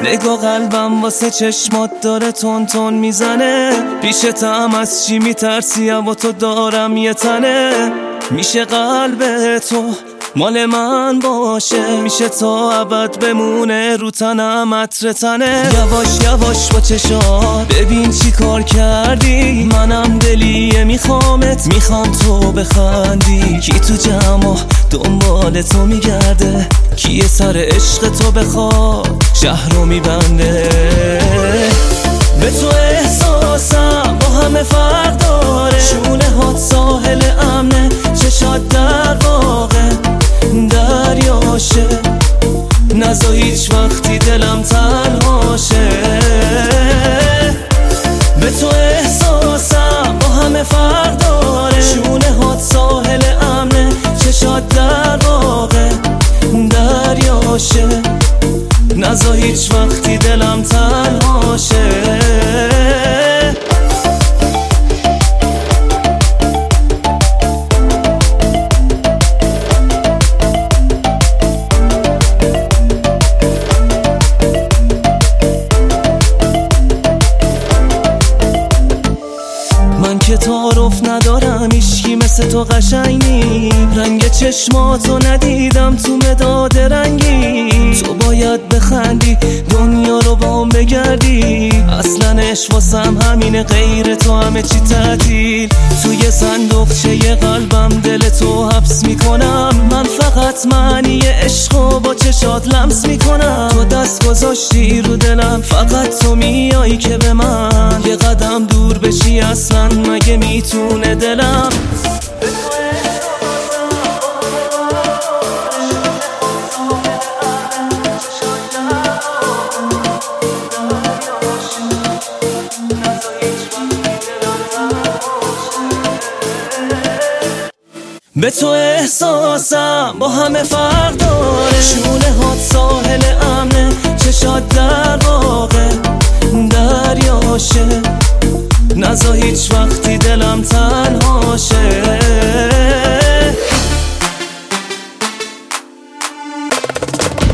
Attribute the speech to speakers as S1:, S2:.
S1: نگاه قلبم واسه چشمات داره تون تون میزنه. پیشتم از چی میترسیم و تو دارم یه تنه. میشه قلب تو مال من باشه، میشه تا ابد بمونه رو تنم عطر تنه. یواش یواش با چشات ببین چی کار کردی. منم دلیه میخوامت، میخوام تو بخندی. کی تو جمع دنبال تو میگرده، کیه سر عشق تو بخواد شهر رو میبنده. به تو احساسم با همه فرق داره. شونه هات ساحل امنه، چشات در واقع دریاشه. نزا هیچ وقتی دلم تنهاشه. به تو احساسم با همه فرق داره. شونه هات ساحل امنه، چشات در واقع دریاشه. نزا هیچ وقتی دلم تنهاشه. من که تعارف ندارم، هیچکی مثل تو قشنگ نی. رنگ چشماتو ندیدم تو مداد رنگی. تو باید بخندی دنیا رو بام بگردی. اصلا عشق واسم همینه، غیر تو همه چی تعطیل. توی صندوقچه قلبم دل تو حبس میکنم. من فقط معنی عشقو با چشات لمس میکنم. تو دست گذاشتی رو دلم، فقط تو میایی که به من یه قدم دور بشی. اصلا مگه میتونه دلم به تو احساسم با همه فرق داره. شونه هات ساحل امنه، چشات در واقع دریاشه. نزا هیچ وقتی دلم تنهاشه.